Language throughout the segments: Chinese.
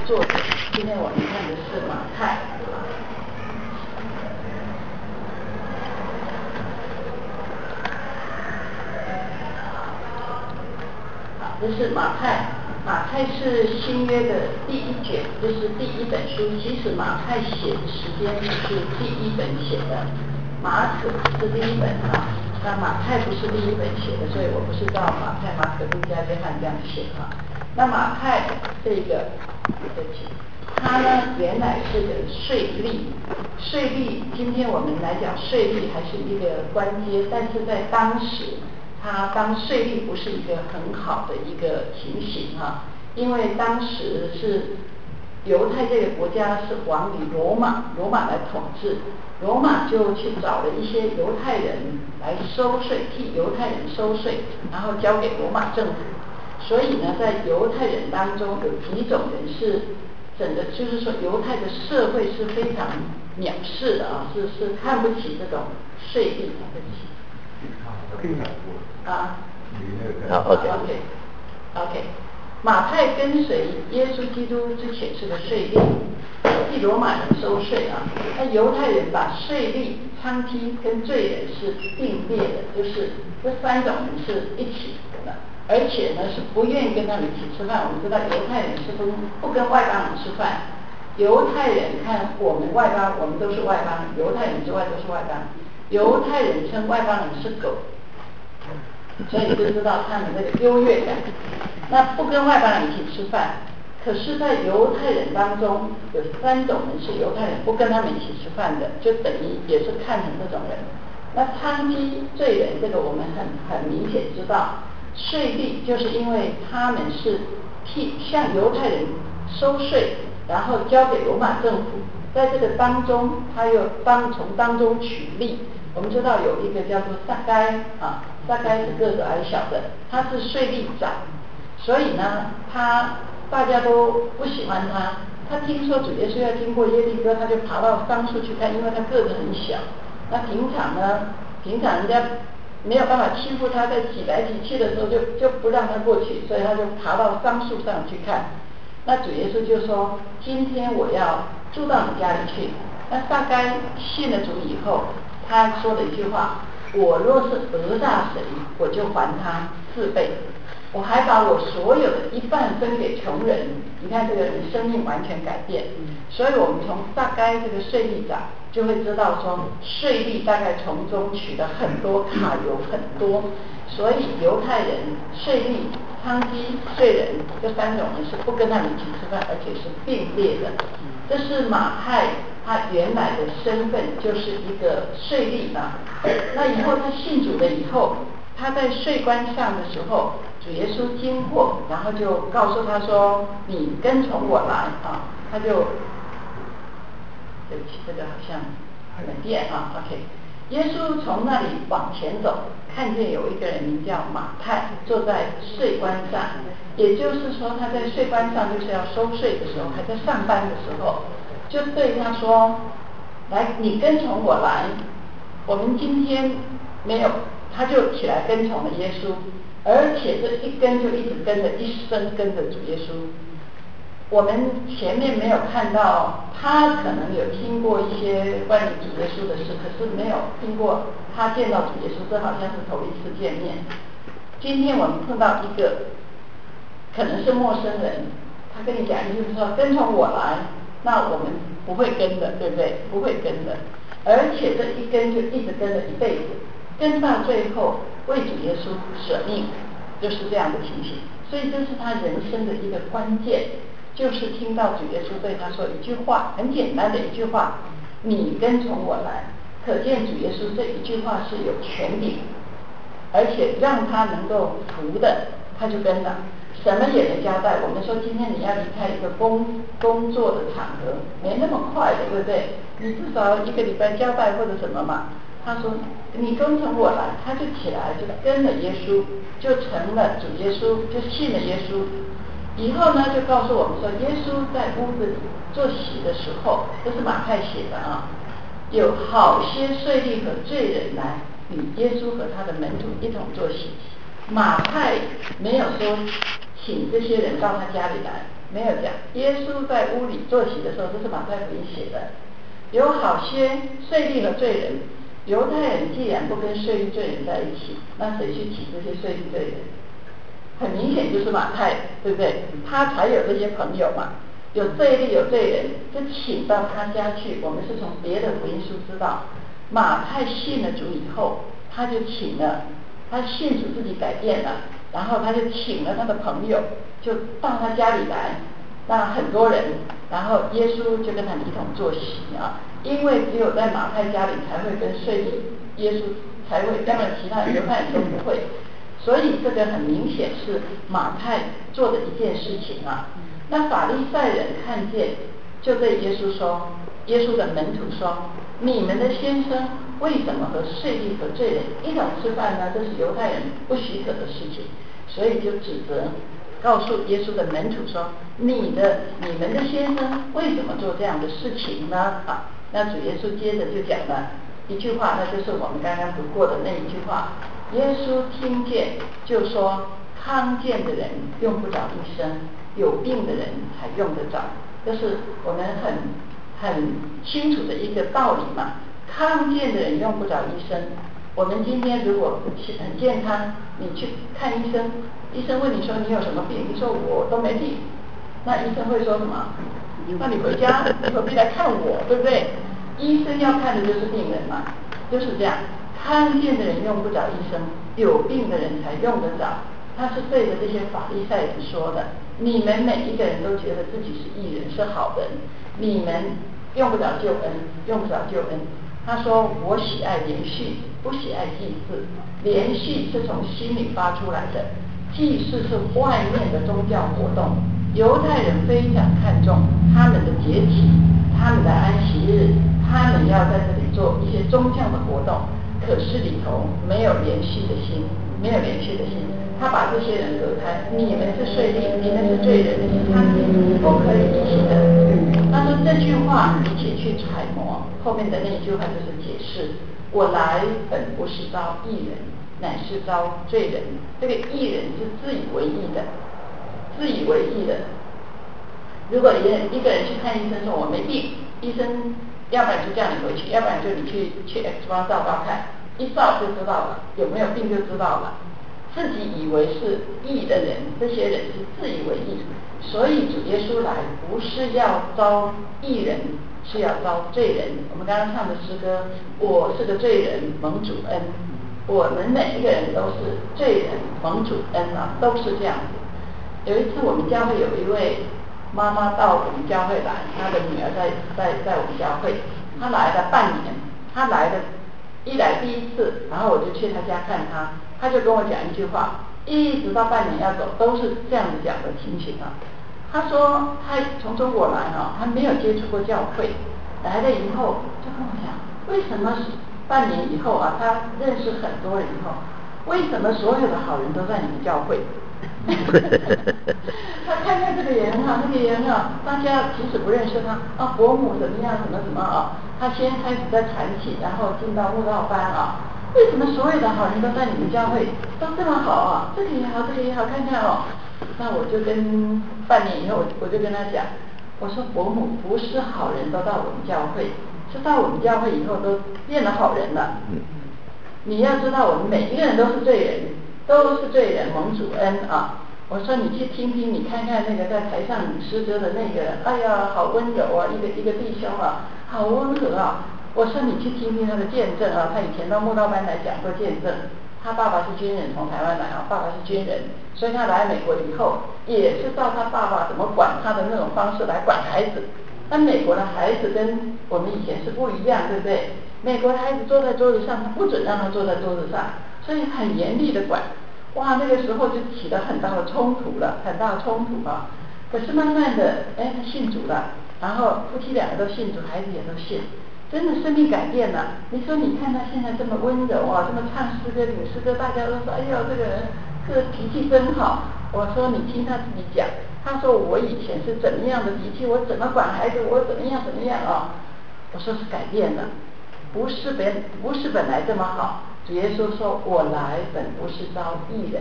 作者，今天我们看的是马太。好，这是马太。马太是新约的第一卷，就是第一本书。其实马太写的时间是第一本写的，马可是第一本啊。那马太不是第一本写的，所以我不是照马太、马可、路加、约翰这样写啊。那马太这个，对不起，他呢原来是个税吏，税吏今天我们来讲税吏还是一个官阶，但是在当时他当税吏不是一个很好的一个情形啊，因为当时是犹太这个国家是亡于罗马来统治，罗马就去找了一些犹太人来收税，替犹太人收税，然后交给罗马政府。所以呢，在犹太人当中有几种人是整个就是说犹太的社会是非常藐视的啊，是看不起这种税吏的。啊，好 OK。马太跟随耶稣基督之前是个税吏，替罗马人收税啊。那犹太人把税吏、娼妓跟罪人是并列的，就是这三种人是一起的，而且呢是不愿意跟他们一起吃饭。我们知道犹太人是不跟外邦人吃饭，犹太人看我们外邦，我们都是外邦人，犹太人之外都是外邦人。犹太人称外邦人是狗，所以就知道他们那个优越感。那不跟外邦人一起吃饭，可是在犹太人当中有三种人是犹太人不跟他们一起吃饭的，就等于也是看成这种人。那娼妓、罪人，这个我们很明显知道，税吏就是因为他们是向犹太人收税，然后交给罗马政府，在这个当中他又从当中取利。我们知道有一个叫做撒该啊，撒该是个子矮小的，他是税吏长，所以呢大家都不喜欢他。他听说主耶稣要经过耶利哥，他就爬到桑树去看，因为他个子很小。那平常人家没有办法欺负他，在挤来挤去的时候就不让他过去，所以他就爬到桑树上去看。那主耶稣就说，今天我要住到你家里去。那撒该信了主以后，他说了一句话，我若是讹诈谁，我就还他4倍，我还把我所有的一半分给穷人。你看这个人生命完全改变。所以我们从撒该这个税吏长就会知道说，税吏大概从中取了很多卡油很多，所以犹太人、税吏、娼妓、罪人这三种人是不跟他们一起吃饭，而且是并列的。这是马太他原来的身份，就是一个税吏啊。那以后他信主了以后，他在税关上的时候，主耶稣经过，然后就告诉他说，你跟从我来啊。他就对不起，这个好像没变啊 OK。 耶稣从那里往前走，看见有一个人名叫马太坐在税关上，也就是说他在税关上就是要收税的时候，还在上班的时候，就对他说，来，你跟从我来。我们今天没有，他就起来跟从了耶稣，而且这一跟就一直跟着，一生跟着主耶稣。我们前面没有看到，他可能有听过一些关于主耶稣的事，可是没有听过他见到主耶稣，这好像是头一次见面。今天我们碰到一个可能是陌生人，他跟你讲就是说跟从我来，那我们不会跟的，对不对？不会跟的，而且这一跟就一直跟了一辈子，跟到最后为主耶稣舍命，就是这样的情形。所以这是他人生的一个关键，就是听到主耶稣对他说一句话，很简单的一句话，你跟从我来。可见主耶稣这一句话是有权柄，而且让他能够服的，他就跟了，什么也没交代。我们说今天你要离开一个工作的场合，没那么快的，对不对？你至少1个礼拜交代或者什么嘛。他说你跟从我来，他就起来就跟了耶稣，就成了主耶稣，就信了耶稣。以后呢，就告诉我们说，耶稣在屋子里做席的时候，这是马太写的啊，有好些税吏和罪人来与耶稣和他的门徒一同坐席。马太没有说请这些人到他家里来， 没有讲。耶稣在屋里坐席的时候，这是马太福音写的。有好些税吏和罪人，犹太人既然不跟税吏罪人在一起，那谁去请这些税吏罪人？很明显就是马太，对不对？他才有这些朋友嘛。有罪吏有罪人，就请到他家去。我们是从别的福音书知道，马太信了主以后，他就请了，他信主自己改变了，然后他就请了他的朋友，就到他家里来，那很多人，然后耶稣就跟他们一同坐席啊。因为只有在马太家里才会跟税吏，耶稣才会，要不然其他犹太人都不会。所以这个很明显是马太做的一件事情啊。那法利赛人看见，就对耶稣说，耶稣的门徒说，你们的先生为什么和税吏和罪人一同吃饭呢？这是犹太人不许可的事情。所以就指责，告诉耶稣的门徒说，你们的先生为什么做这样的事情呢？啊，那主耶稣接着就讲了一句话，那就是我们刚刚读过的那一句话。耶稣听见就说，康健的人用不着医生，有病的人才用得着。这是我们很清楚的一个道理嘛。康健的人用不着医生。我们今天如果很健康，你去看医生，医生问你说你有什么病，你说我都没病，那医生会说什么？那你回家，你何必来看我，对不对？医生要看的就是病人嘛，就是这样。康健的人用不着医生，有病的人才用得着。他是对着这些法利赛人说的，你们每一个人都觉得自己是义人，是好人，你们用不着救恩，用不着救恩。他说，我喜爱连续，不喜爱祭祀。连续是从心里发出来的，祭祀是外面的宗教活动。犹太人非常看重他们的节期，他们的安息日，他们要在这里做一些宗教的活动，可是里头没有连续的心，没有连续的心。他把这些人隔开，你们是税吏，你们是罪人，他们不可以一起的。他说这句话一起去揣摩，后面的那一句话就是解释，我来本不是招义人，乃是招罪人。这个义人是自以为义的，自以为义的。如果一个人去看医生说我没病，医生要不然就叫你回去，要不然就你去 X 光照看，一照就知道了，有没有病就知道了。自己以为是义的人，这些人是自以为义，所以主耶稣来不是要招义人，是要招罪人。我们刚刚唱的诗歌，我是个罪人蒙主恩，我们每一个人都是罪人蒙主恩啊，都是这样子。有一次我们教会有一位妈妈到我们教会来，她的女儿在我们教会，她来了半年，她来了第一次，然后我就去她家看她。他就跟我讲一句话，一直到半年要走，都是这样子讲的情形啊。他说他从中国来啊，他没有接触过教会，来了以后就跟我讲，为什么半年以后啊，他认识很多人以后，为什么所有的好人都在你们教会？他看看这个也很好，那个也很好，大家即使不认识他啊，伯母怎么样，什么什么啊，他先开始在传起，然后进到慕道班啊。为什么所有的好人都在你们教会都这么好啊？这个也好，这个也好，看看哦。那我就跟半年以后，我就跟他讲，我说伯母不是好人都到我们教会，是到我们教会以后都变了好人了。你要知道，我们每一个人都是罪人，都是罪人蒙主恩啊。我说你去听听，你看看那个在台上诗歌的那个，哎呀，好温柔啊，一个弟兄啊，好温和啊。我说你去听听他的见证啊，他以前到慕道班来讲过见证，他爸爸是军人，从台湾来啊，爸爸是军人，所以他来美国以后，也是照他爸爸怎么管他的那种方式来管孩子。但美国的孩子跟我们以前是不一样，对不对？美国的孩子坐在桌子上，他不准让他坐在桌子上，所以很严厉的管。哇，那个时候就起了很大的冲突了，很大的冲突啊。可是慢慢的，他信主了，然后夫妻两个都信主，孩子也都信。真的生命改变了。你说你看他现在这么温柔啊，这么唱诗歌领诗歌，大家都说哎呦这个人这个脾气真好。我说你听他自己讲，他说我以前是怎么样的脾气，我怎么管孩子，我怎么样啊。我说是改变了，不是本来这么好。主耶稣说我来本不是招义人，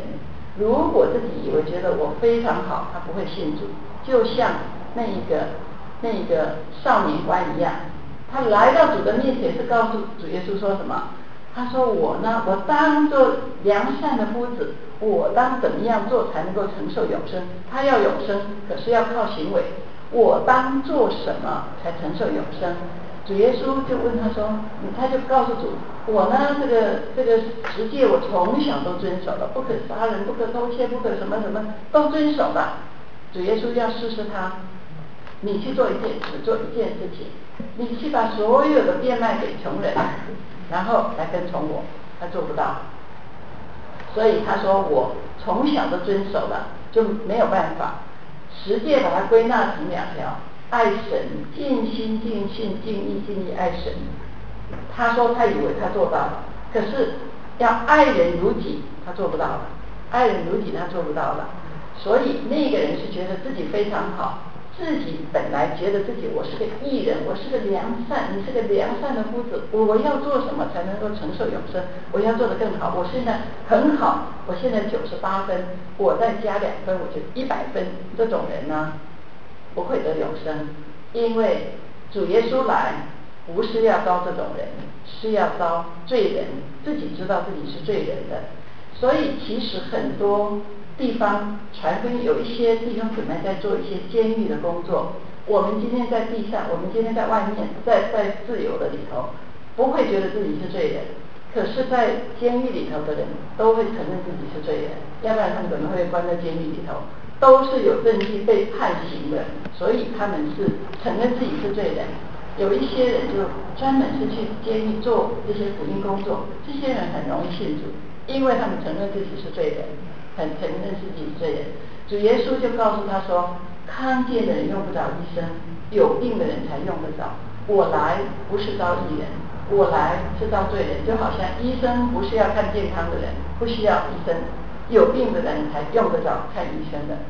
如果自己以为觉得我非常好，他不会信主。就像那个少年官一样，他来到主的面前是告诉主耶稣说什么？他说我呢，我当做良善的夫子，我当怎么样做才能够承受永生？他要永生，可是要靠行为。我当做什么才承受永生？主耶稣就问他说，他就告诉主，我呢这个十诫我从小都遵守了，不可杀人，不可偷窃，不可什么什么都遵守了。主耶稣要试试他，你去做一件事情，你去把所有的变卖给穷人，然后来跟从我。他做不到，所以他说我从小都遵守了，就没有办法。十诫把它归纳成2条，爱神，尽心尽性尽意尽力爱神。他说他以为他做到了，可是要爱人如己，他做不到了。爱人如己他做不到了，所以那个人是觉得自己非常好，自己本来觉得自己我是个义人，我是个良善，你是个良善的夫子，我要做什么才能够承受永生？我要做得更好，我现在很好，我现在98分，我再加2分我就100分。这种人呢不会得永生，因为主耶稣来不是要招这种人，是要招罪人，自己知道自己是罪人的。所以其实很多地方传福音，有一些弟兄姊妹在做一些监狱的工作。我们今天在地上，我们今天在外面，在自由的里头，不会觉得自己是罪人。可是在监狱里头的人都会承认自己是罪人，要不然他们怎么会关在监狱里头？都是有证据被判刑的，所以他们是承认自己是罪人。有一些人就专门是去监狱做这些福音工作，这些人很容易信主，因为他们承认自己是罪人，很承认自己是罪人。主耶稣就告诉他说，康健的人用不着医生，有病的人才用得着。我来不是招义人，我来是招罪人。就好像医生不是要看健康的人，不需要医生，有病的人才用得着看医生的。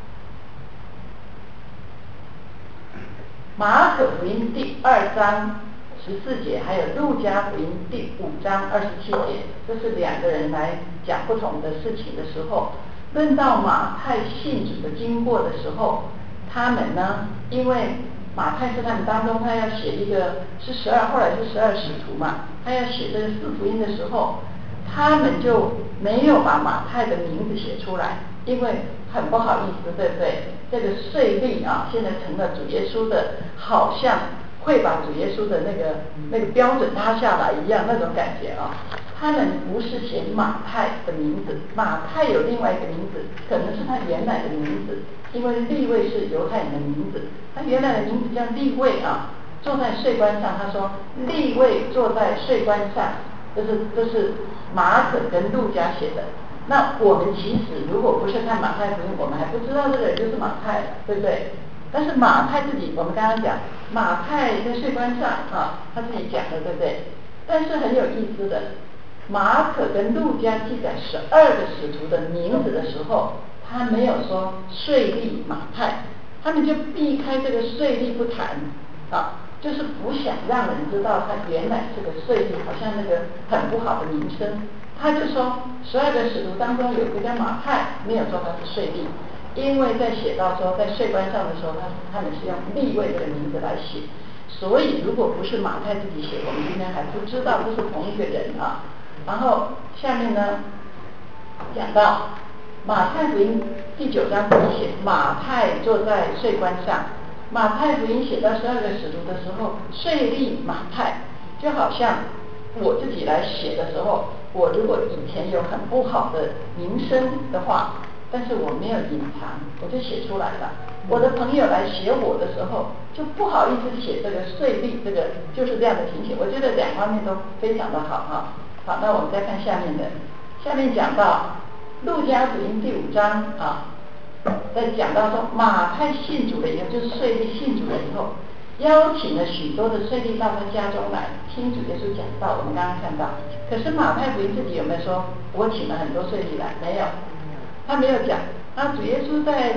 马可福音第2章14节，还有路加福音第5章27节，这是2个人来讲不同的事情的时候，论到马太信主的经过的时候，他们呢，因为马太是他们当中，他要写一个是后来是12使徒嘛，他要写这个4福音的时候，他们就没有把马太的名字写出来，因为很不好意思，对不对？这个税吏啊，现在成了主耶稣的，好像会把主耶稣的那个标准拉下来一样，那种感觉啊。他们不是写马太的名字，马太有另外一个名字，可能是他原来的名字，因为利未是犹太人的名字，他原来的名字叫利未啊。坐在税关上，他说利未坐在税关上，这是马可跟路加写的。那我们其实如果不是看马太福音，我们还不知道这个人就是马太，对不对？但是马太自己，我们刚刚讲马太在税关上啊，他自己讲的，对不对？但是很有意思的，马可跟路加记载12个使徒的名字的时候，他没有说税吏马太，他们就避开这个税吏不谈啊，就是不想让人知道他原来是个税吏，好像那个很不好的名声。他就说12个使徒当中有一个叫马太，没有说他是税吏，因为在写到说在税关上的时候，他们是用利未这个名字来写，所以如果不是马太自己写，我们今天还不知道这是同一个人啊。然后下面呢讲到马太福音第9章写马太坐在税关上，马太福音写到12个使徒的时候，税吏马太，就好像我自己来写的时候，我如果以前有很不好的名声的话，但是我没有隐藏，我就写出来了。我的朋友来写我的时候，就不好意思写这个税吏，这个就是这样的情形。我觉得2方面都非常的好哈。好，那我们再看下面的，下面讲到路加福音第5章啊，在讲到说马太信主了以后，就是税吏信主了以后，邀请了许多的税吏到他家中来听主耶稣讲道。我们刚刚看到，可是马太福音自己有没有说我请了很多税吏来？没有，他没有讲。那主耶稣在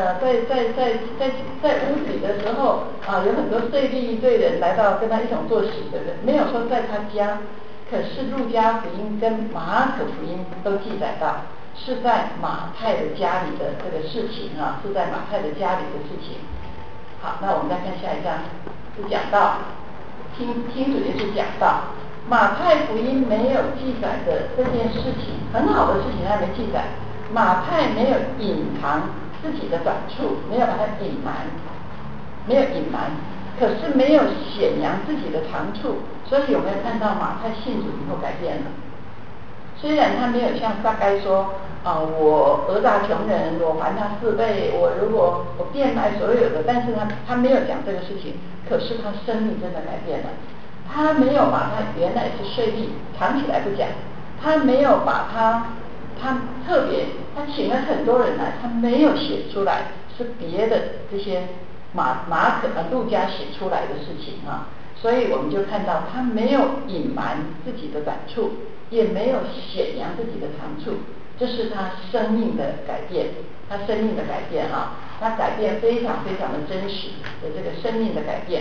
屋子里的时候啊，有很多税吏罪人来到跟他一同坐席，对不对？没有说在他家。可是路加福音跟马可福音都记载到， 是在马太的家里的这个事情啊，是在马太的家里的事情。好，那我们再看下一章，是讲到听主耶稣讲到马太福音没有记载的这件事情，很好的事情他没记载。马太没有隐藏自己的短处，没有把它隐瞒，没有隐瞒，可是没有显扬自己的长处。所以有没有看到马太信主以后改变了？虽然他没有像撒该说我讹诈穷人，我还他4倍，如果我变卖所有的，但是他没有讲这个事情，可是他生命真的改变了。他没有把他原来是税吏藏起来不讲，他没有把他特别他请了很多人来，他没有写出来，是别的这些马可路加写出来的事情啊。所以我们就看到他没有隐瞒自己的短处，也没有显扬自己的长处，这是他生命的改变，他生命的改变啊，他改变非常非常的真实的这个生命的改变。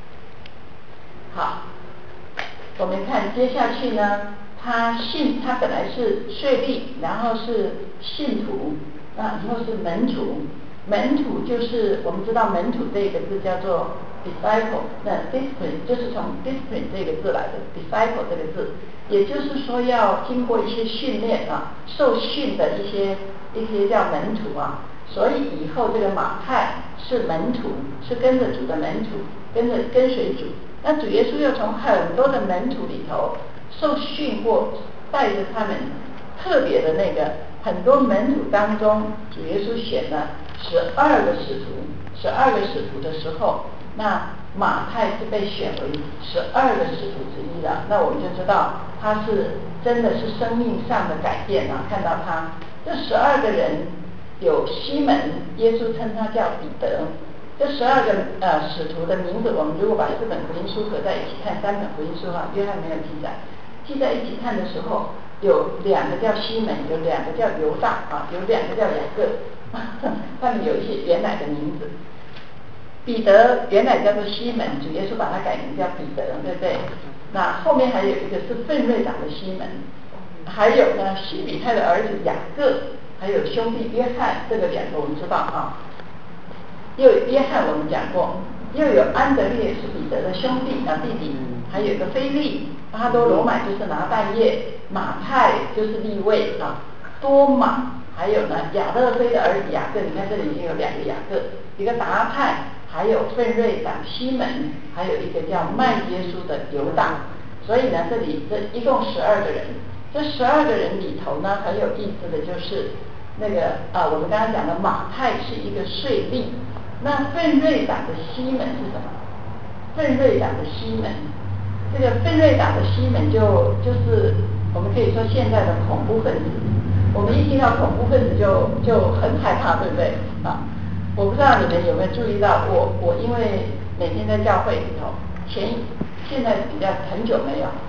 好，我们看接下去呢，他本来是税吏，然后是信徒，然后是门徒。门徒就是我们知道门徒这个字叫做 disciple， 那 discipline 就是从 discipline 这个字来的 disciple 这个字，也就是说要经过一些训练啊，受训的一些叫门徒啊。所以以后这个马太是门徒，是跟着主的门徒，跟随主。那主耶稣又从很多的门徒里头受训过，带着他们特别的那个很多门徒当中，主耶稣选了12个使徒，12个使徒的时候，那马太是被选为12个使徒之一的。那我们就知道他是真的是生命上的改变啊！看到他这12个人，有西门，耶稣称他叫彼得。这12个使徒的名字，我们如果把4本福音书合在一起看，3本福音书哈，约翰没有记载，记在一起看的时候，有2个叫西门，有2个叫犹大啊，有2个叫雅各，他们有一些原来的名字。彼得原来叫做西门，主耶稣把他改名叫彼得，对不对？那后面还有一个是奋锐党的西门，还有呢西比泰的儿子雅各，还有兄弟约翰，这个2个我们知道啊。又有约翰我们讲过，又有安德烈是彼得的兄弟弟弟，还有一个腓利，巴多罗买就是拿但业，马太就是利未啊，多马，还有呢亚勒菲的儿子雅各，你看这里已经有2个雅各，一个达泰，还有奋锐党西门，还有一个叫卖耶稣的犹大。所以呢这里这一共12个人，这12个人里头呢很有意思的就是那个我们刚才讲的马太是一个税吏。那奋锐党的西门是什么？奋锐党的西门，这个奋锐党的西门就是我们可以说现在的恐怖分子。我们一听到恐怖分子就很害怕，对不对啊？我不知道你们有没有注意到，我因为每天在教会里头，现在比较很久没有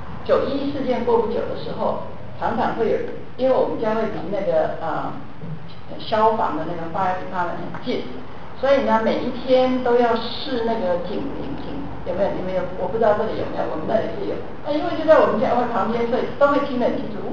911事件过不久的时候，常常会有，因为我们教会离那个消防的那个fire department很近。所以呢，每一天都要试那个警铃，有没有？你们有？我不知道这里有没有，我们那里是有。因为就在我们教会旁边，所以都会听得很清楚。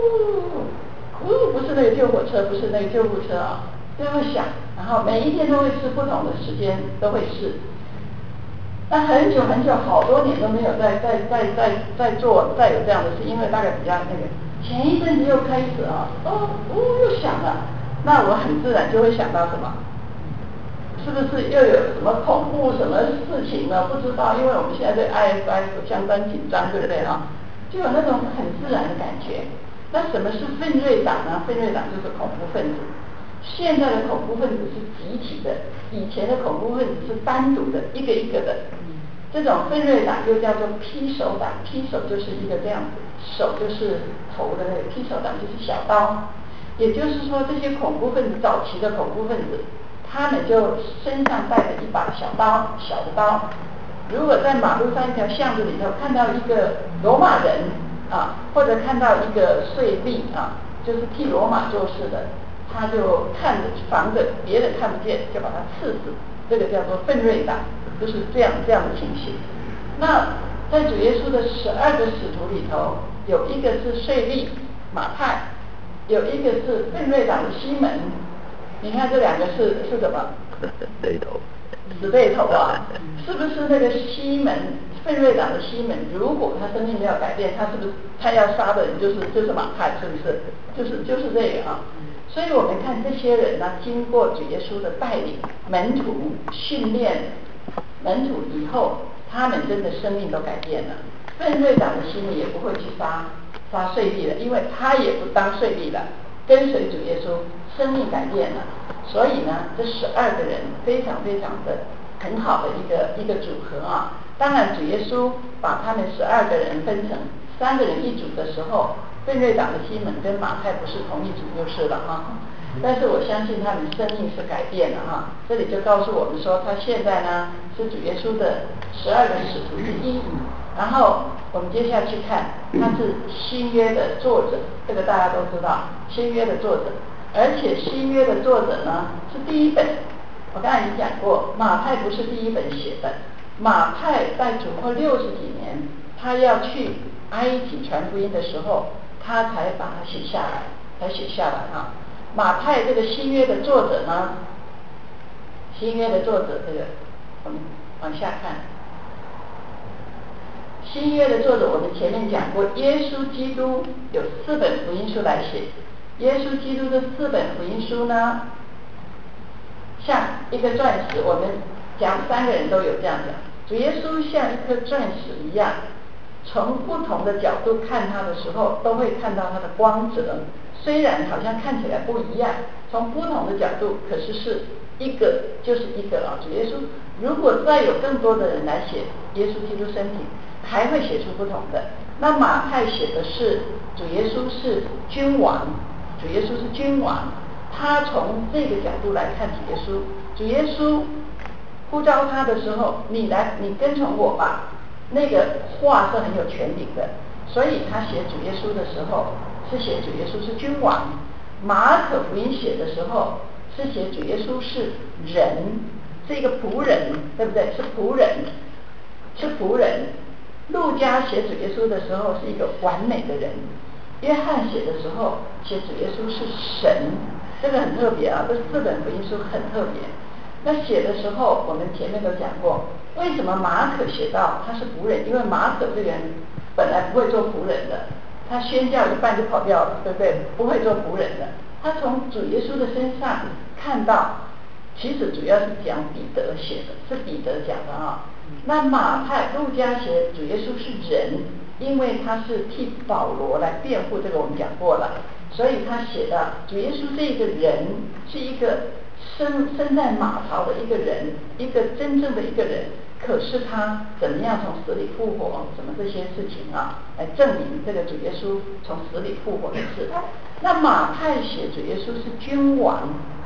不是那个救火车，不是那个救护车啊，就会响。然后每一天都会试不同的时间，都会试。那很久很久，好多年都没有再有这样的事，因为大概比较那个前一阵子又开始又响了。那我很自然就会想到什么？是不是又有什么恐怖什么事情呢？不知道，因为我们现在对 ISIS 相当紧张，对不对啊？就有那种很自然的感觉。那什么是奋锐党呢？奋锐党就是恐怖分子。现在的恐怖分子是集体的，以前的恐怖分子是单独的，一个一个的。这种奋锐党又叫做劈手党，劈手就是一个这样子，手就是头的那个，劈手党就是小刀。也就是说，这些恐怖分子，早期的恐怖分子，他们就身上带着一把小的刀。如果在马路上一条巷子里头看到一个罗马人或者看到一个税吏就是替罗马做事的，他就防着别人看不见，就把他刺死。这个叫做奋锐党，就是这样的情形。那在主耶稣的12个使徒里头，有一个是税吏马太， 有一个是奋锐党的西门，你看这两个是什么？ 对头。 死对头啊！是不是那个西门奋锐党的西门？如果他生命没有改变，他是不是他要杀的人就是马太？是不是？就是这个啊！所以我们看这些人呢，经过主耶稣的带领、门徒训练、门徒以后，他们真的生命都改变了。奋锐党的西门也不会去杀税吏了，因为他也不当税吏了，跟随主耶稣，生命改变了。所以呢，这12个人非常非常的很好的一个组合啊。当然，主耶稣把他们12个人分成3个人一组的时候，奋锐党的西门跟马太不是同一组就是了哈。但是我相信他们生命是改变了哈。这里就告诉我们说，他现在呢是主耶稣的12个使徒之一。然后我们接下去看，他是新约的作者，这个大家都知道，新约的作者。而且新约的作者呢是第一本，我刚才已经讲过，马太不是第一本写的，马太在主后60几年，他要去埃及传福音的时候，他才把它写下来啊。马太这个新约的作者呢，新约的作者这个我们往下看，新约的作者我们前面讲过，耶稣基督有4本福音书来写。耶稣基督的4本福音书呢，像一个钻石，我们讲3个人都有这样讲，主耶稣像一颗钻石一样，从不同的角度看他的时候，都会看到他的光泽，虽然好像看起来不一样，从不同的角度，可是是一个就是一个啊。主耶稣如果再有更多的人来写耶稣基督身体，还会写出不同的。那马太写的是主耶稣是君王，主耶稣是君王，他从这个角度来看主耶稣。主耶稣呼召他的时候，你跟从我吧，那个话是很有权柄的。所以他写主耶稣的时候是写主耶稣是君王。马可福音写的时候是写主耶稣是人，是一个仆人，对不对？是仆人。路加写主耶稣的时候是一个完美的人。约翰写的时候写主耶稣是神，这个很特别啊，这4本福音书很特别。那写的时候我们前面都讲过，为什么马可写到他是仆人？因为马可这个人本来不会做仆人的，他宣教一半就跑掉了，对不对？不会做仆人的。他从主耶稣的身上看到，其实主要是讲彼得写的，是彼得讲的啊。那马太、路加写主耶稣是人，因为他是替保罗来辩护，这个我们讲过了，所以他写的主耶稣这个人是一个生在马槽的一个人，一个真正的一个人，可是他怎么样从死里复活，什么这些事情啊，来证明这个主耶稣从死里复活的事。那马太写主耶稣是君王，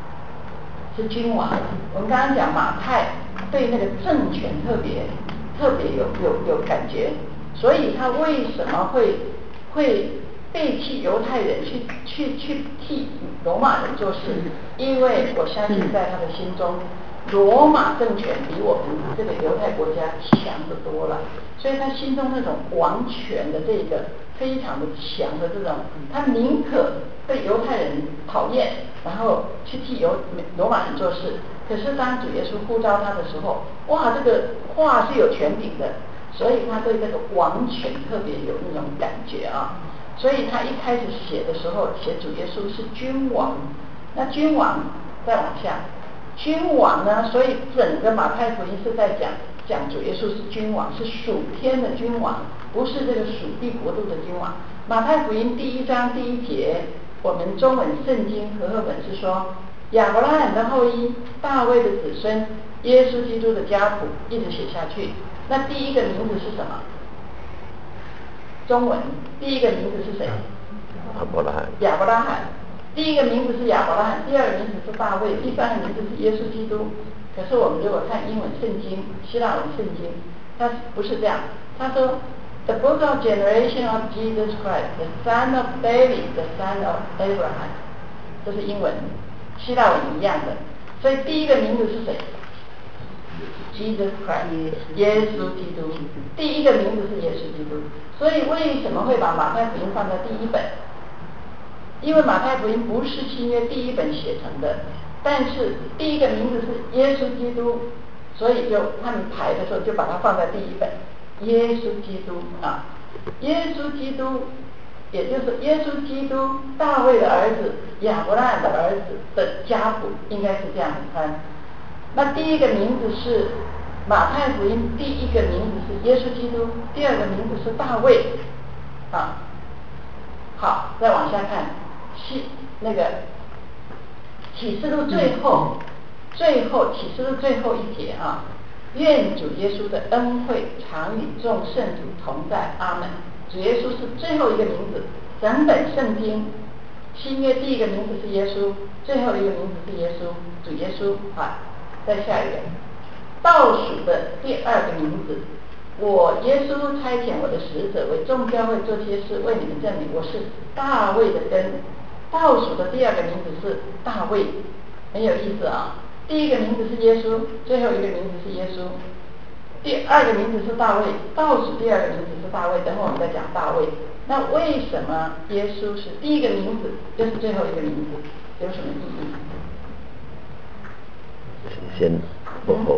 我们刚刚讲马太对那个政权特别有感觉，所以他为什么会背弃犹太人去替罗马人做事？因为我相信在他的心中，罗马政权比我们这个犹太国家强得多了，所以他心中那种王权的这个非常的强的这种，他宁可被犹太人讨厌，然后去替罗马人做事。可是当主耶稣呼召他的时候，哇，这个话是有权柄的，所以他对这个王权特别有那种感觉啊。所以他一开始写的时候写主耶稣是君王。那君王再往下，君王呢，所以整个马太福音是在讲主耶稣是君王，是属天的君王，不是这个属地国度的君王。马太福音第1章第1节，我们中文圣经和合本是说亚伯拉罕的后裔，大卫的子孙，耶稣基督的家谱，一直写下去。那第一个名字是什么？中文第一个名字是谁？亚伯拉罕。第一个名字是亚伯拉罕，第二个名字是大卫，第3个名字是耶稣基督。可是我们如果看英文圣经、希腊文圣经，它不是这样。他说 The book of generation of Jesus Christ, the son of David, the son of Abraham， 这是英文，希腊文一样的。所以第一个名字是谁？ Jesus Christ， 耶稣基督。第一个名字是耶稣基督。所以为什么会把马太福音放在第1本？ 因为马太福音不是新约第一本写成的，但是第一个名字是耶稣基督，所以就他们排的时候就把它放在第一本，耶稣基督啊，耶稣基督，也就是耶稣基督大卫的儿子亚伯拉罕的儿子的家谱，应该是这样翻。那第一个名字是马太福音，第一个名字是耶稣基督，第二个名字是大卫啊。好，再往下看，那个启示录最后启示录最后一节啊，愿主耶稣的恩惠常与众圣徒同在，阿门。主耶稣是最后一个名字，整本圣经新约第一个名字是耶稣，最后一个名字是耶稣，主耶稣啊。再下一个，倒数的第二个名字，我耶稣差遣我的使者为众教会做些事，为你们证明我是大卫的根。倒数的第二个名字是大卫，很有意思啊。第一个名字是耶稣，最后一个名字是耶稣，第二个名字是大卫，倒数第二个名字是大卫，等会我们再讲大卫。那为什么耶稣是第一个名字，又是最后一个名字，有什么意义？ 先不后。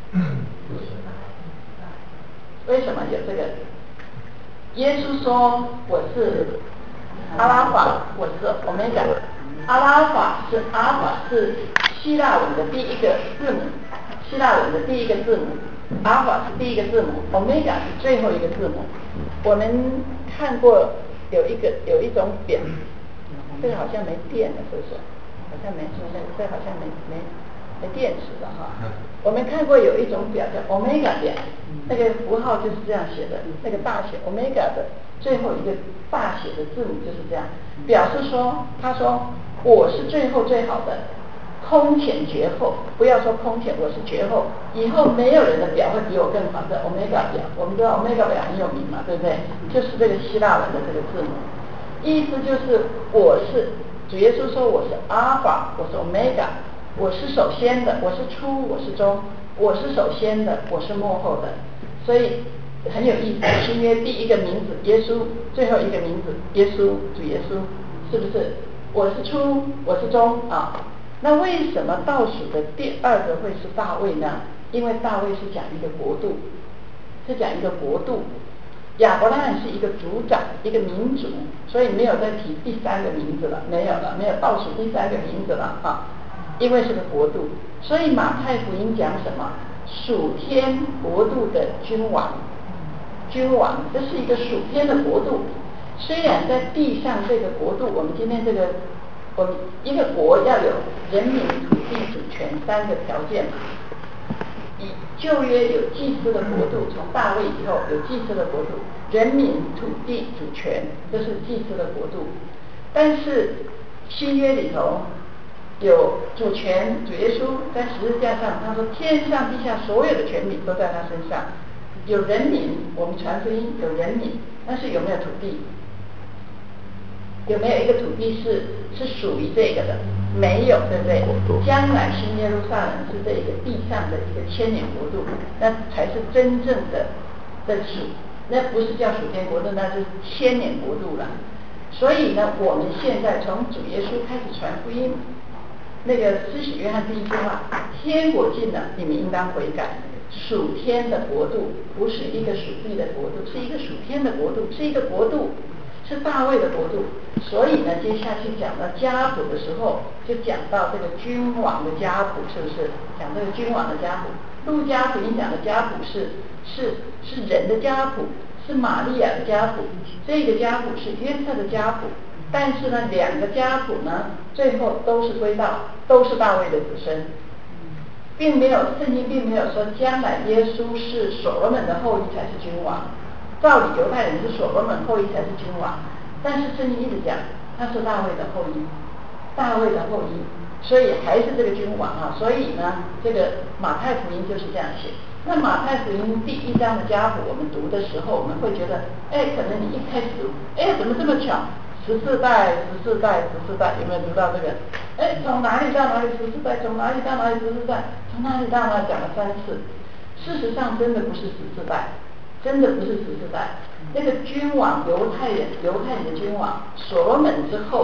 为什么有这个？耶稣说我是阿拉法，我是欧米伽。阿拉法是希腊文的第一个字母，希腊文的第一个字母，阿拉法是第一个字母，欧米伽是最后一个字母。我们看过有一种表，这个好像没电了，是不是？好像没说那个，这好像没电池了哈。我们看过有一种表叫 Omega 表，那个符号就是这样写的，那个大写 Omega 的最后一个大写的字母就是这样，表示说，他说我是最后最好的，空前绝后，不要说空前，我是绝后，以后没有人的表会比我更好。这 Omega 表，我们知道 Omega 表很有名嘛，对不对？就是这个希腊文的这个字母，意思就是我是主耶稣说我是阿尔法，我是 Omega。我是首先的，我是初，我是中，我是首先的，我是末后的，所以很有意思。新约第一个名字耶稣，最后一个名字耶稣，主耶稣，是不是？我是初，我是中啊。那为什么倒数的第二个会是大卫呢？因为大卫是讲一个国度，是讲一个国度。亚伯拉罕是一个族长，一个民族，所以没有再提第三个名字了，没有了，没有倒数第三个名字了啊。因为是个国度，所以马太福音讲什么？属天国度的君王，君王，这是一个属天的国度。虽然在地上这个国度，我们今天我们一个国要有人民、土地、主权三个条件。以旧约有祭司的国度，从大卫以后有祭司的国度，人民、土地、主权，这是祭司的国度。但是新约里头有主权，主耶稣在十字架上，他说天上地下所有的权柄都在他身上。有人民，我们传福音有人民，但是有没有土地？有没有一个土地是属于这个的？没有，对不对？将来新耶路撒冷是这个地上的一个千年国度，那才是真正的属，那不是叫属天国度，那是千年国度了。所以呢，我们现在从主耶稣开始传福音，那个施洗约翰第一句话，天国近了，你们应当悔改。属天的国度不是一个属地的国度，是一个属天的国度，是一个国度，是大卫的国度。所以呢，接下去讲到家谱的时候，就讲到这个君王的家谱，是不是？讲这个君王的家谱。路加福音讲的家谱是人的家谱，是玛利亚的家谱，这个家谱是约瑟的家谱。但是呢，两个家谱呢，最后都是归到都是大卫的子孙，并没有圣经并没有说将来耶稣是所罗门的后裔才是君王。照理犹太人是所罗门后裔才是君王，但是圣经一直讲他是大卫的后裔，大卫的后裔，所以还是这个君王啊。所以呢，这个马太福音就是这样写。那马太福音第一章的家谱，我们读的时候，我们会觉得，可能你一开始读，怎么这么巧？14代，有没有读到这个？从哪里到哪里14代，从哪里到哪里14代，从哪里到哪里讲了3次。事实上，真的不是14代，真的不是14代。那个君王，犹太人的君王，所罗门之后，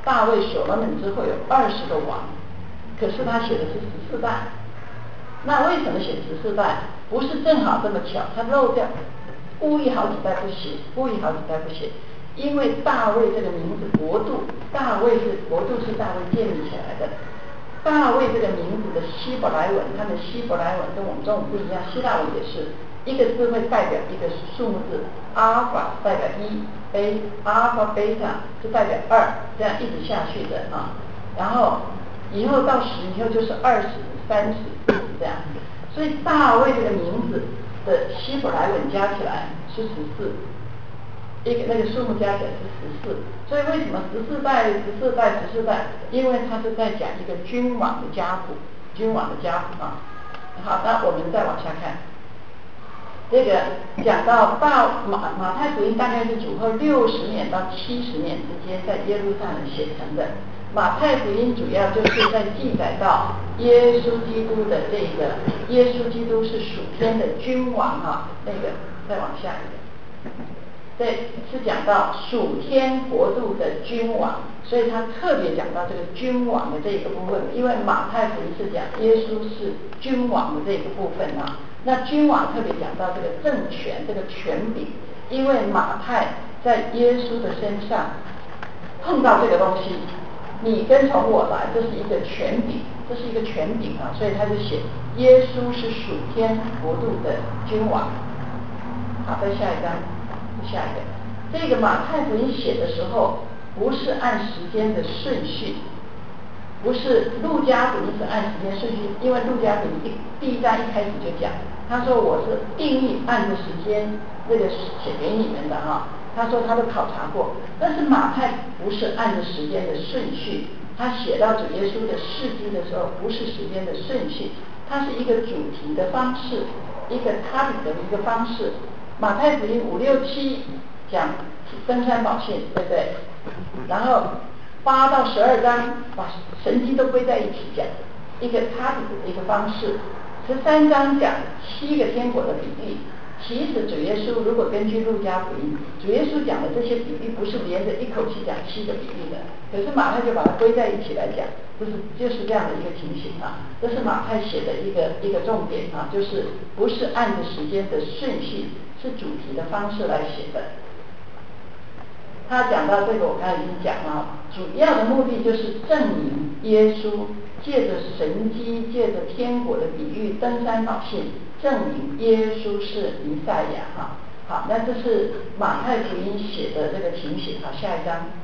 大卫所罗门之后有20个王，可是他写的是14代。那为什么写14代？不是正好这么巧，他漏掉，故意好几代不写，因为大卫这个名字国度，国度是大卫建立起来的。大卫这个名字的希伯来文，他们希伯来文跟我们中文不一样，希腊文也是一个字会代表一个数目字，阿尔法代表1，阿尔法贝塔就代表2，这样一直下去的啊。然后以后到10以后就是20、30这样，所以大卫这个名字的希伯来文加起来是14。那个数目加起来是14，所以为什么14代？因为它是在讲一个君王的家谱啊。好，那我们再往下看，这个讲到马太福音大概是主后60年到70年之间在耶路撒冷写成的。马太福音主要就是在记载到耶稣基督的这个，耶稣基督是属天的君王啊。那个再往下一点。对，是讲到属天国度的君王，所以他特别讲到这个君王的这个部分，因为马太福音是讲耶稣是君王的这个部分啊。那君王特别讲到这个政权，这个权柄，因为马太在耶稣的身上碰到这个东西，你跟从我来，这是一个权柄啊，所以他就写耶稣是属天国度的君王。好，再下一章。这个马太福音写的时候不是按时间的顺序，不是路加福音是按时间顺序，因为路加福音第一章一开始就讲，他说我是定义按着时间那个写给你们的哈，他说他都考察过，但是马太不是按着时间的顺序，他写到主耶稣的事迹的时候不是时间的顺序，它是一个主题的方式，一个topic的一个方式。马太福音5、6、7讲登山宝训，对不对？然后8到12章把神迹都归在一起讲，一个topic的一个方式。13章讲7个天国的比喻。其实主耶稣如果根据路加福音，主耶稣讲的这些比喻不是连着一口气讲7个比喻的，可是马太就把它归在一起来讲，就是这样的一个情形啊。这是马太写的一个重点啊，就是不是按着时间的顺序，是主题的方式来写的。他讲到这个，我刚才已经讲了，主要的目的就是证明耶稣借着神迹，借着天国的比喻，登山宝训，证明耶稣是弥赛亚哈。好，那这是马太福音写的这个情形。好，下一章。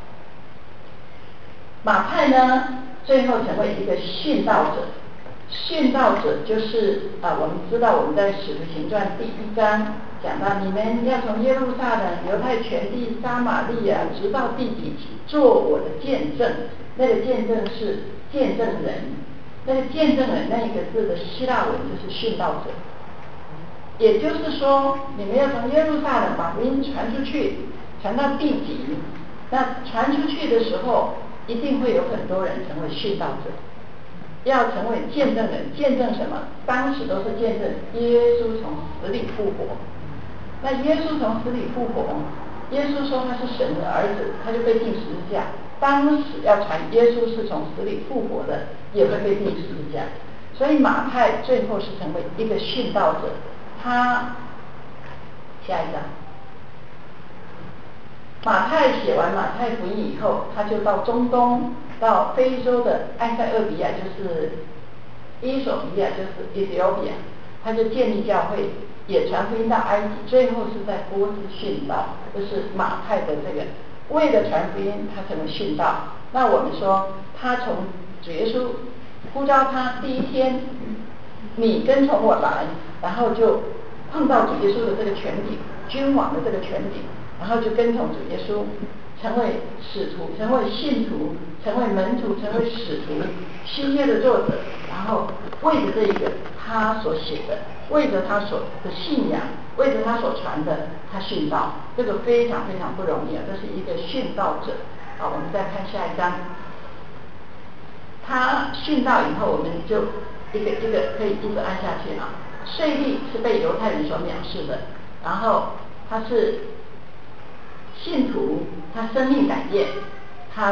马太呢，最后成为一个殉道者。殉道者就是我们知道我们在使徒行传第1章讲到，你们要从耶路撒冷、犹太全地、撒玛利亚直到地极做我的见证。那个见证是见证人，那个见证人那一个字的希腊文就是殉道者。也就是说，你们要从耶路撒冷把福音传出去，传到地极。那传出去的时候，一定会有很多人成为殉道者。要成为见证人，见证什么？当时都是见证耶稣从死里复活。那耶稣从死里复活，耶稣说他是神的儿子，他就被钉十字架。当时要传耶稣是从死里复活的，也会被钉十字架。所以马太最后是成为一个殉道者。他下一章，马太写完马太福音以后，他就到中东，到非洲的埃塞俄比亚，就是伊索比亚，就是 Ethiopia， 他就建立教会，也传福音到埃及，最后是在波斯殉道。这是马太的这个为了传福音，他成为殉道。那我们说，他从主耶稣呼召他第一天，你跟从我来，然后就碰到主耶稣的这个权柄，君王的这个权柄。然后就跟从主耶稣，成为使徒，成为信徒，成为门徒，成为使徒，新约的作者。然后为着这个他所写的，为着他所的信仰，为着他所传的，他殉道，这个非常非常不容易啊！这是一个殉道者。好，我们再看下一章。他殉道以后，我们就一个一个可以一直按下去啊。税吏是被犹太人所藐视的，然后他是信徒，他生命改变，他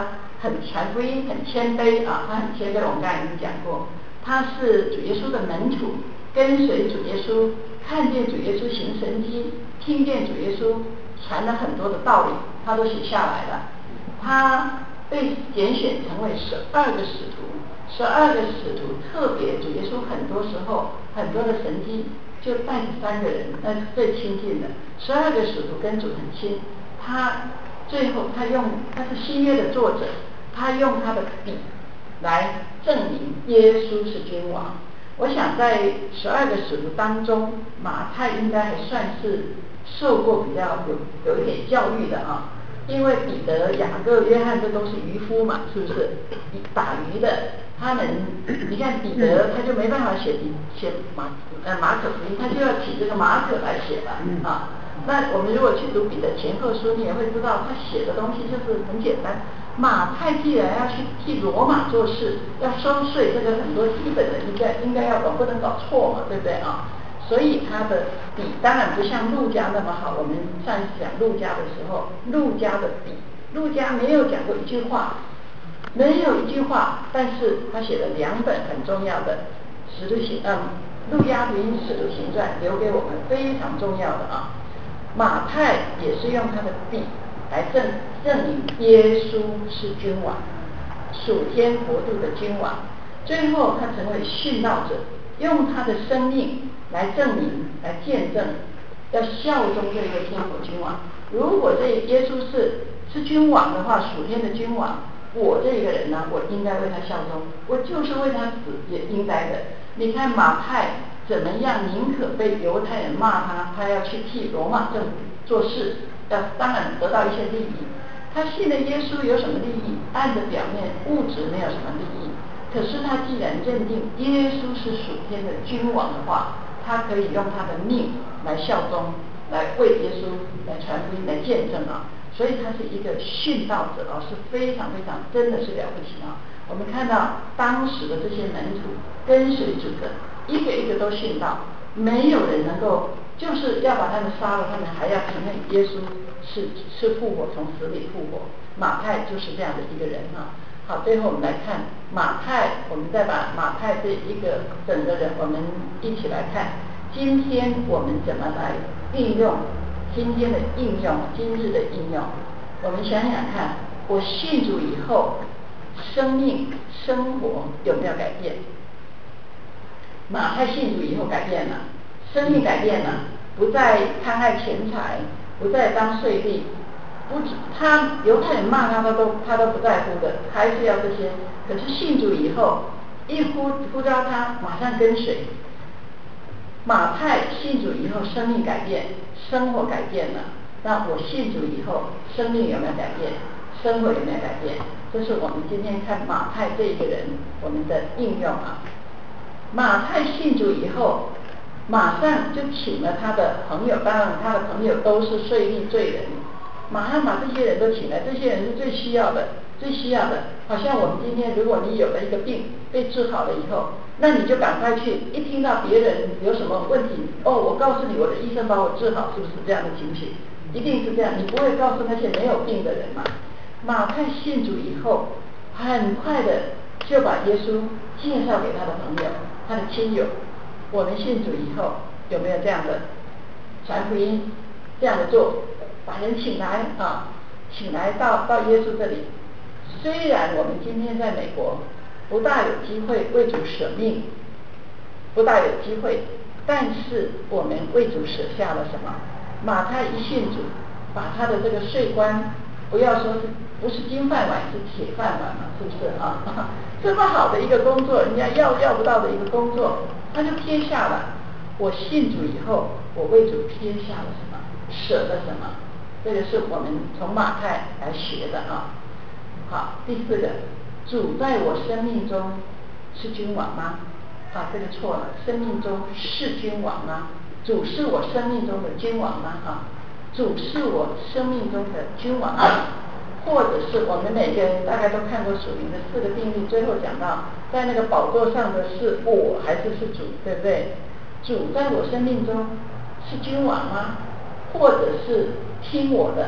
很传福音，很谦卑啊，他很谦卑，我们刚才已经讲过，他是主耶稣的门徒，跟随主耶稣，看见主耶稣行神迹，听见主耶稣传了很多的道理，他都写下来了。他被拣选成为12个使徒，12个使徒特别主耶稣很多时候很多的神迹就带着3个人，那是最亲近的。12个使徒跟主很亲，他最后他是新约的作者，他用他的笔来证明耶稣是君王。我想在12个使徒当中，马太应该还算是受过比较有一点教育的啊。因为彼得、雅各、约翰这都是渔夫嘛，是不是打鱼的？他们，你看彼得他就没办法写马可福音，他就要起这个马可来写了啊。那我们如果去读彼得前后书，你也会知道他写的东西就是很简单。马太既然要去替罗马做事，要收税，这个很多基本的应该要懂，不能搞错嘛，对不对啊？所以他的笔当然不像陆家那么好。我们上一次讲陆家的时候，陆家的笔，陆家没有讲过一句话，没有一句话，但是他写了2本很重要的路加福音、使徒行传，留给我们非常重要的啊。马太也是用他的笔来证明耶稣是君王，属天国度的君王。最后他成为殉道者，用他的生命来证明、来见证，要效忠这个天国君王。如果这耶稣是君王的话，属天的君王，我这个人呢，我应该为他效忠，我就是为他死也应该的。你看马太怎么样，宁可被犹太人骂他要去替罗马政府做事，当然得到一些利益。他信了耶稣有什么利益？按着表面物质没有什么利益。可是他既然认定耶稣是属天的君王的话，他可以用他的命来效忠，来为耶稣来传福音，来见证啊。所以他是一个殉道者啊，是非常非常真的是了不起啊。我们看到当时的这些门徒跟随主的，一个一个都殉道，没有人能够就是要把他们杀了，他们还要承认耶稣是复活，从死里复活。马太就是这样的一个人啊。好，最后我们来看马太，我们再把马太这一个整个人，我们一起来看，今天我们怎么来运用今天的应用，今日的应用。我们想想看，我信主以后，生命生活有没有改变？马太信主以后改变了，生命改变了，不再贪爱钱财，不再当税吏，他犹太人骂他都不在乎的，还是要这些。可是信主以后，一呼召他，马上跟随。马太信主以后，生命改变，生活改变了。那我信主以后，生命有没有改变？生活有没有改变？这是我们今天看马太这一个人我们的应用啊。马太信主以后，马上就请了他的朋友，当然他的朋友都是税吏罪人，马上把这些人都请来，这些人是最需要的。好像我们今天，如果你有了一个病被治好了以后，那你就赶快去，一听到别人有什么问题，我告诉你，我的医生把我治好，是不是这样的情形？一定是这样，你不会告诉那些没有病的人嘛。马太信主以后，很快的就把耶稣介绍给他的朋友、他的亲友。我们信主以后有没有这样的传福音，这样的做，把人请来啊，请来到耶稣这里。虽然我们今天在美国不大有机会为主舍命，不大有机会，但是我们为主舍下了什么？马太一信主，把他的这个税关，不要说不是金饭碗，是铁饭碗嘛，是不是啊？这么好的一个工作，人家要不到的一个工作，他就撇下了。我信主以后，我为主撇下了什么？舍了什么？这个是我们从马太来学的啊。好，第4个，主在我生命中是君王吗？这个错了，生命中是君王吗？主是我生命中的君王吗？主是我生命中的君王吗？或者是我们每个人大概都看过属灵的4个定律，最后讲到在那个宝座上的是我还是主，对不对？主在我生命中是君王吗？或者是听我的，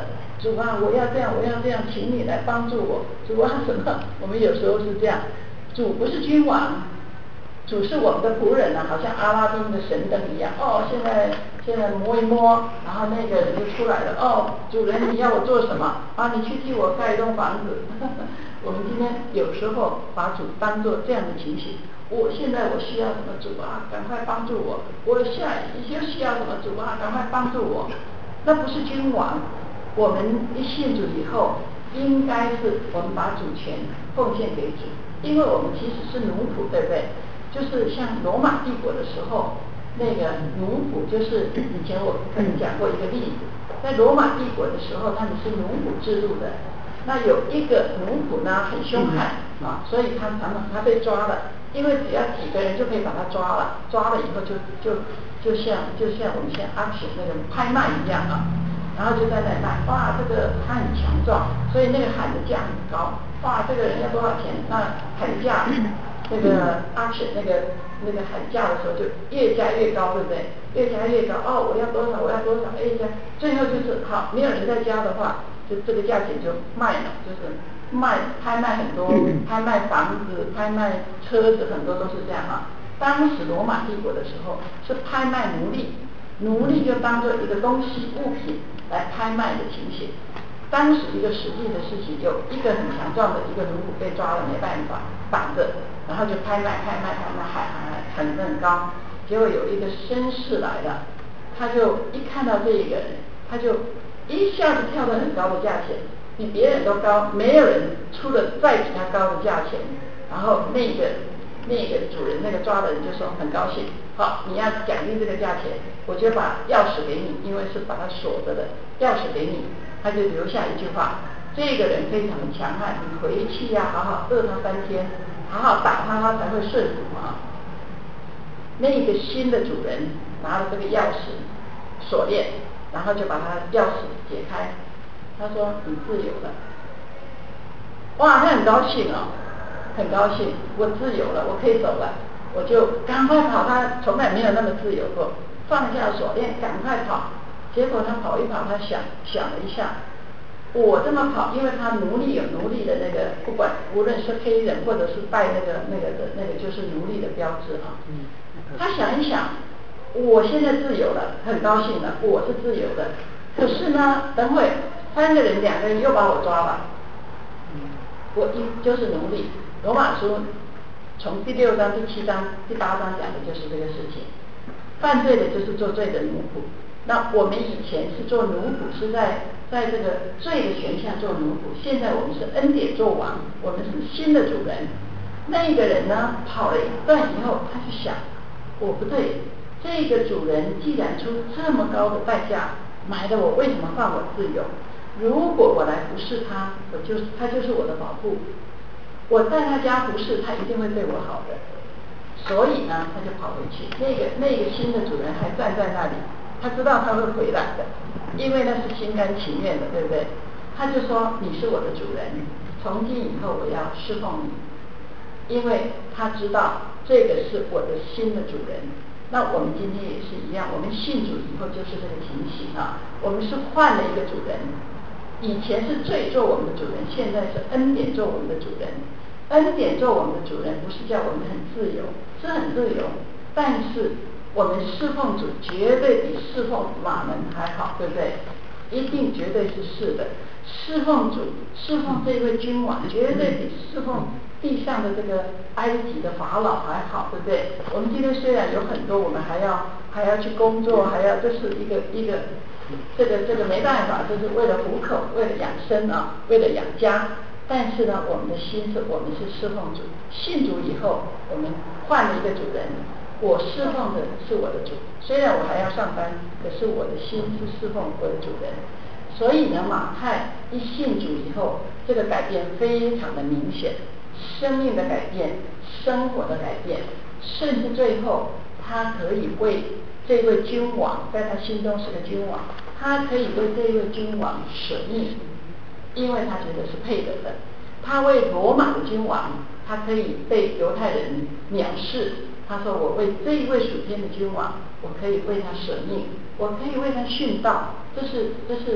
主啊，我要这样，我要这样，请你来帮助我。主啊，什么？我们有时候是这样，主不是君王，主是我们的仆人啊，好像阿拉丁的神灯一样。哦，现在摸一摸，然后那个人就出来了。哦，主人你要我做什么？啊，你去替我盖一栋房子。我们今天有时候把主当作这样的情形。现在我需要什么主啊，赶快帮助我。我下一就需要什么主啊，赶快帮助我。那不是君王。我们一信主以后，应该是我们把主权奉献给主，因为我们其实是奴仆，对不对？就是像罗马帝国的时候，那个奴仆就是以前我跟你讲过一个例子，在罗马帝国的时候，他们是奴仆制度的。那有一个奴仆呢很凶悍啊，所以他被抓了，因为只要几个人就可以把他抓了，抓了以后就像我们现在 auction 那个拍卖一样啊，然后就在那里卖，哇，这个他很强壮，所以那个喊的价很高，哇，这个人要多少钱？那喊价那个 auction 那个喊价的时候就越加越高，对不对？越加越高，哦，我要多少，加，最后就是好，没有人再加的话，就这个价钱就卖了，就是拍卖很多，拍卖房子、拍卖车子，很多都是这样啊。当时罗马帝国的时候是拍卖奴隶，奴隶就当做一个东西物品来拍卖的情形。当时一个实际的事情，有一个很强壮的一个奴仆被抓了，没办法绑着，然后就拍卖，喊得很高。结果有一个绅士来了，他就一看到这一个人，他就一下子跳得很高的价钱，比别人都高，没有人出了再比他高的价钱。然后那个主人，那个抓的人就说很高兴，好，你要奖励这个价钱，我就把钥匙给你，因为是把它锁着的，钥匙给你。他就留下一句话，这个人非常的强悍，你回去呀，好好饿他3天，好好打他，他才会顺服啊。那个新的主人拿了这个钥匙锁链，然后就把他钥匙解开，他说你自由了。哇，他很高兴哦，很高兴，我自由了，我可以走了，我就赶快跑，他从来没有那么自由过，放下锁链赶快跑。结果他跑一跑，他想了一下，我这么跑，因为他奴隶有奴隶的那个，不管无论是黑人或者是带那个就是奴隶的标志啊。他想一想，我现在自由了，很高兴了，我是自由的。可是呢，等会2个人又把我抓了，我就是奴隶。罗马书从第6章、第7章、第8章讲的就是这个事情，犯罪的就是做罪的奴仆。那我们以前是做奴仆，是在这个罪的权下做奴仆，现在我们是恩典做王，我们是新的主人。那个人呢，跑了一段以后，他就想，我不对，这个主人既然出这么高的代价买了我，为什么放我自由？如果我来服侍他，他就是我的保护，我在他家服侍，他一定会对我好的。所以呢，他就跑回去。那个新的主人还站在那里，他知道他会回来的，因为那是心甘情愿的，对不对？他就说你是我的主人，从今以后我要侍奉你，因为他知道这个是我的新的主人。那我们今天也是一样，我们信主以后就是这个情形啊，我们是换了一个主人。以前是罪做我们的主人，现在是恩典做我们的主人。恩典做我们的主人，不是叫我们很自由，是很自由，但是我们侍奉主绝对比侍奉马门还好，对不对？一定绝对是的。侍奉主，侍奉这位君王，绝对比侍奉地上的这个埃及的法老还好，对不对？我们今天虽然有很多，我们还要去工作，这是一个这个没办法，这是为了糊口，为了养生啊，为了养家。但是呢，我们的心是，我们是侍奉主，信主以后，我们换了一个主人。我侍奉的是我的主，虽然我还要上班，可是我的心是侍奉我的主人。所以呢，马太一信主以后，这个改变非常的明显，生命的改变，生活的改变，甚至最后他可以为这位君王，在他心中是个君王，他可以为这位君王舍命，因为他觉得是配得的。他为罗马的君王，他可以被犹太人藐视，他说我为这一位属天的君王，我可以为他舍命，我可以为他殉道，这是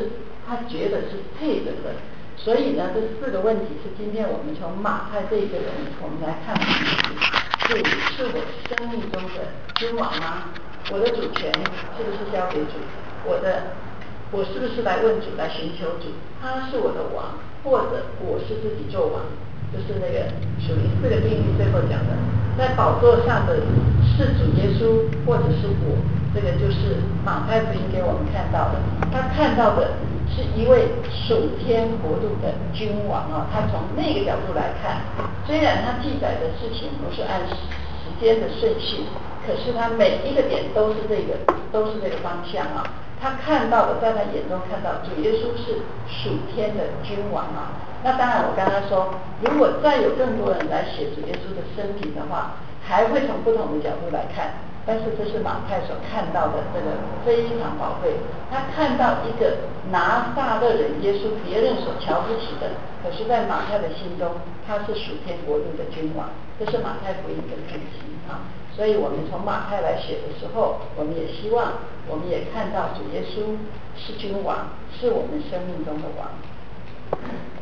他觉得是配得的。所以呢，这4个问题是今天我们从马太这一个人，我们来看主是我生命中的君王吗？我的主权是不是交给主？我是不是来问主，来寻求主？他是我的王，或者我是自己做王？就是那个属灵4个定律最后讲的，在宝座上的是主耶稣，或者是我。这个就是马太福音给我们看到的，他看到的是一位属天国度的君王啊，他从那个角度来看，虽然他记载的事情不是按时间的顺序，可是他每一个点都是这个方向啊。他看到的，在他眼中看到主耶稣是属天的君王啊。那当然，我刚才说，如果再有更多人来写主耶稣的生平的话，还会从不同的角度来看。但是这是马太所看到的这个非常宝贵，他看到一个拿撒勒人耶稣，别人所瞧不起的，可是在马太的心中，他是属天国度的君王。这是马太福音的根基啊。所以我们从马太来写的时候，我们也希望，我们也看到主耶稣是君王，是我们生命中的王。